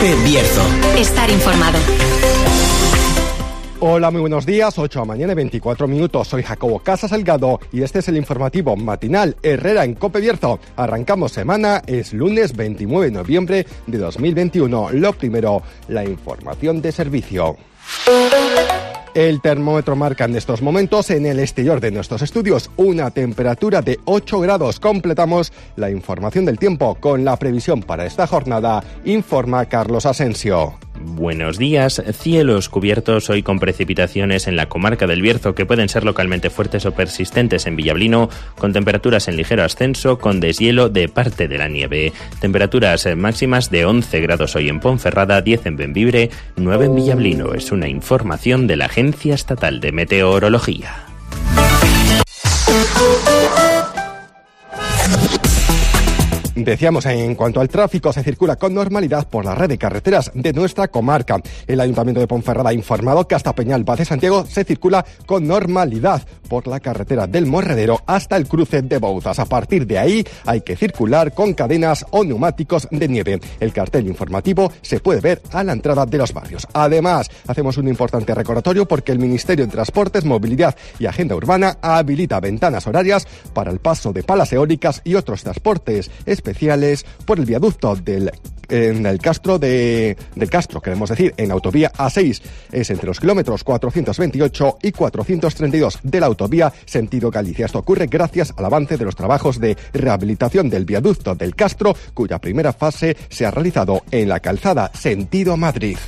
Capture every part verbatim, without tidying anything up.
COPE Bierzo. Estar informado. Hola, muy buenos días, ocho de la mañana y veinticuatro minutos. Soy Jacobo Casas Salgado y este es el informativo matinal Herrera en COPE Bierzo. Arrancamos semana, es lunes veintinueve de noviembre de dos mil veintiuno. Lo primero, la información de servicio. El termómetro marca en estos momentos en el exterior de nuestros estudios una temperatura de ocho grados. Completamos la información del tiempo con la previsión para esta jornada, informa Carlos Asensio. Buenos días. Cielos cubiertos hoy con precipitaciones en la comarca del Bierzo que pueden ser localmente fuertes o persistentes en Villablino, con temperaturas en ligero ascenso, con deshielo de parte de la nieve. Temperaturas máximas de once grados hoy en Ponferrada, diez en Bembibre, nueve en Villablino. Es una información de la Agencia Estatal de Meteorología. Decíamos, en cuanto al tráfico, se circula con normalidad por la red de carreteras de nuestra comarca. El Ayuntamiento de Ponferrada ha informado que hasta Peñalba de Santiago se circula con normalidad por la carretera del Morredero hasta el cruce de Bouzas. A partir de ahí hay que circular con cadenas o neumáticos de nieve. El cartel informativo se puede ver a la entrada de los barrios. Además, hacemos un importante recordatorio porque el Ministerio de Transportes, Movilidad y Agenda Urbana habilita ventanas horarias para el paso de palas eólicas y otros transportes especiales por el viaducto del en el Castro de del Castro, queremos decir, en autovía A seis. Es entre los kilómetros cuatrocientos veintiocho y cuatrocientos treinta y dos de la autovía sentido Galicia. Esto ocurre gracias al avance de los trabajos de rehabilitación del viaducto del Castro, cuya primera fase se ha realizado en la calzada sentido Madrid.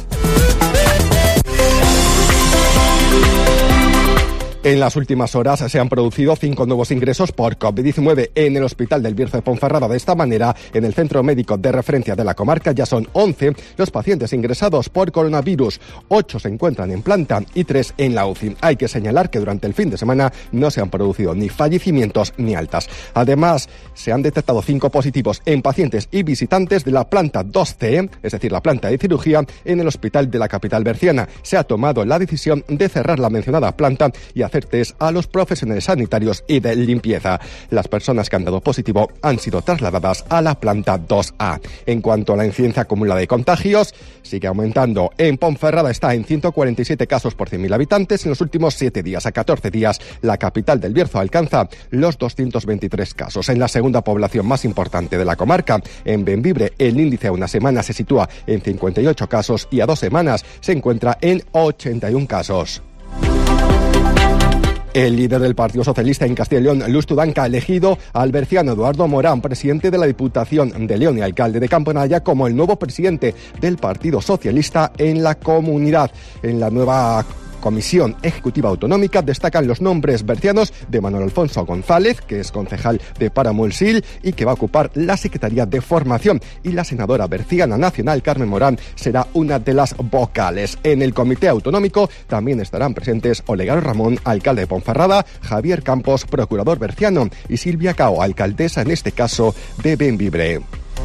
En las últimas horas se han producido cinco nuevos ingresos por COVID diecinueve en el Hospital del Bierzo de Ponferrada. De esta manera, en el centro médico de referencia de la comarca ya son once los pacientes ingresados por coronavirus. ocho se encuentran en planta y tres en la U C I. Hay que señalar que durante el fin de semana no se han producido ni fallecimientos ni altas. Además, se han detectado cinco positivos en pacientes y visitantes de la planta dos C, es decir, la planta de cirugía, en el hospital de la capital berciana. Se ha tomado la decisión de cerrar la mencionada planta y hacer test a los profesionales sanitarios y de limpieza. Las personas que han dado positivo han sido trasladadas a la planta dos A. En cuanto a la incidencia acumulada de contagios, sigue aumentando. En Ponferrada está en ciento cuarenta y siete casos por cien mil habitantes. En los últimos siete días, a catorce días, la capital del Bierzo alcanza los doscientos veintitrés casos. En la segunda población más importante de la comarca, en Bembibre, el índice a una semana se sitúa en cincuenta y ocho casos y a dos semanas se encuentra en ochenta y uno casos. El líder del Partido Socialista en Castilla y León, Luz Tudanca, ha elegido al berciano Eduardo Morán, presidente de la Diputación de León y alcalde de Camponalla, como el nuevo presidente del Partido Socialista en la comunidad. En la nueva Comisión Ejecutiva Autonómica destacan los nombres bercianos de Manuel Alfonso González, que es concejal de Páramo-El-Sil y que va a ocupar la Secretaría de Formación, y la senadora berciana nacional Carmen Morán será una de las vocales. En el Comité Autonómico también estarán presentes Olegario Ramón, alcalde de Ponferrada, Javier Campos, procurador berciano, y Silvia Cao, alcaldesa en este caso de Bembibre.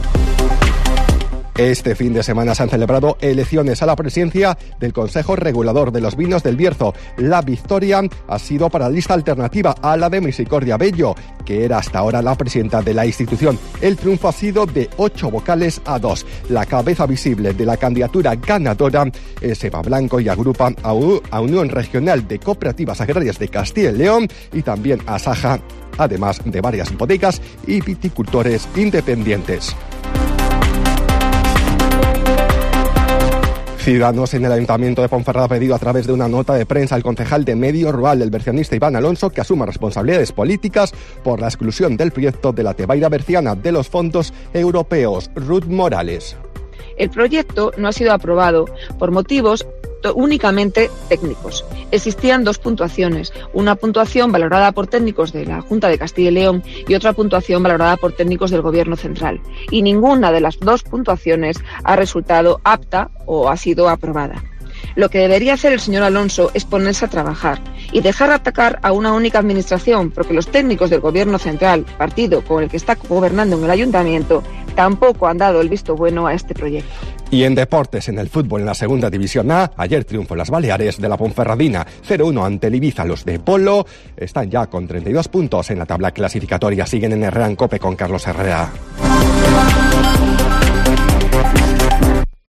Este fin de semana se han celebrado elecciones a la presidencia del Consejo Regulador de los Vinos del Bierzo. La victoria ha sido para la lista alternativa a la de Misericordia Bello, que era hasta ahora la presidenta de la institución. El triunfo ha sido de ocho vocales a dos. La cabeza visible de la candidatura ganadora es Eva Blanco y agrupa a, U- a Unión Regional de Cooperativas Agrarias de Castilla y León y también a Saja, además de varias bodegas y viticultores independientes. Ciudadanos en el Ayuntamiento de Ponferrada ha pedido a través de una nota de prensa al concejal de Medio Rural, el bercianista Iván Alonso, que asuma responsabilidades políticas por la exclusión del proyecto de la Tebaida berciana de los fondos europeos. Ruth Morales. El proyecto no ha sido aprobado por motivos únicamente técnicos. Existían dos puntuaciones, una puntuación valorada por técnicos de la Junta de Castilla y León y otra puntuación valorada por técnicos del Gobierno central. Y ninguna de las dos puntuaciones ha resultado apta o ha sido aprobada. Lo que debería hacer el señor Alonso es ponerse a trabajar y dejar de atacar a una única administración, porque los técnicos del Gobierno central, partido con el que está gobernando en el Ayuntamiento, tampoco han dado el visto bueno a este proyecto. Y en deportes, en el fútbol, en la segunda división A, ayer triunfo en las Baleares de la Ponferradina, cero uno ante el Ibiza. Los de Polo están ya con treinta y dos puntos en la tabla clasificatoria. Siguen en Herrera en COPE con Carlos Herrera.